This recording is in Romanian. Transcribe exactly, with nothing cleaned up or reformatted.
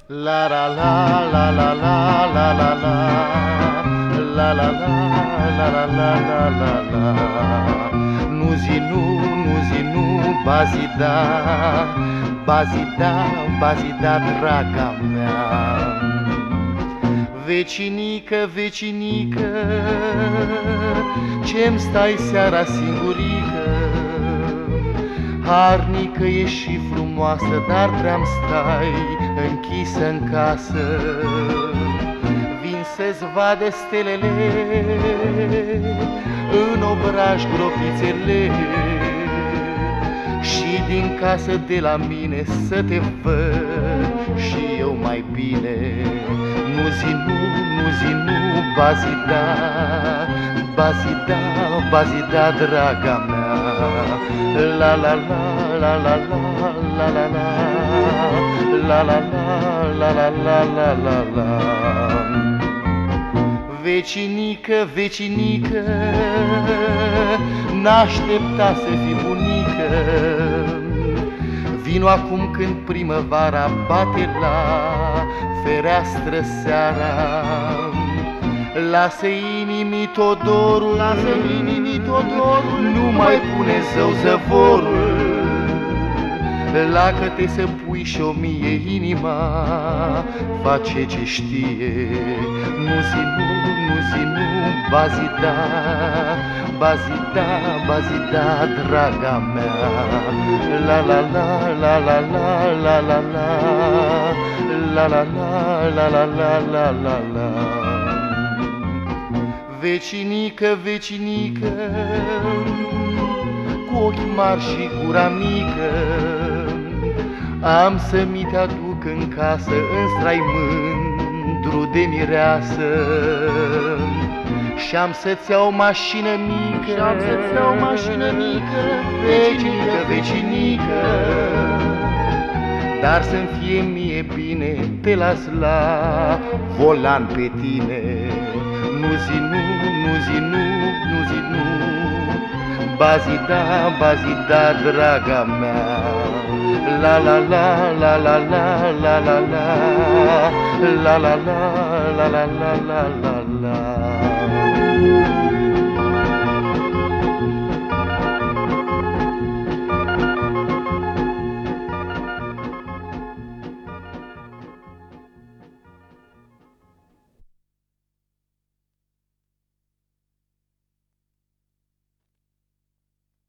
La la la la la la la la la la la la la la la la la. Nu zi nu, nu zi nu, bazida, bazida, bazida, draga mea. Vecinică, vecinică, ce-mi stai seara singurică? Harnică e și frumoasă, dar prea-mi stai închisă în casă. Vin să-ți vadă stelele, în obraj gropițele, și din casă de la mine să te văd și eu mai bine. Nu zi nu, nu zi nu, bazida, bazida, bazida, draga mea. La la la la la la la la la la la la la la la la la. Vecinică, vecinică, n-aștepta să fii bunică. Vino acum când primăvara bate la fereastră seara. Lasă inimii tot dorul, lasă inimii tot dorul, nu mai pune zău zăvorul. Lacă-te să pui și o mie inima, face ce știe. Nu zi nu, nu zi nu, bazida, bazida, bazida, draga mea. La la la la la la la la la la la la la la la la la. Vecinică, vecinică, cu ochi mari și gura mică, am să mi te aduc în casă, în strai mândru de mireasă. Și-am să-ți iau mașină mică, și-am să-ți iau mașină mică, vecinică, vecinică. Dar să-mi fie mie bine, te las la volan pe tine. Nu zi nu, nu zi nu, nu zi nu, bazida, bazida, draga mea. La la la la la la la la la la la la la la la la la.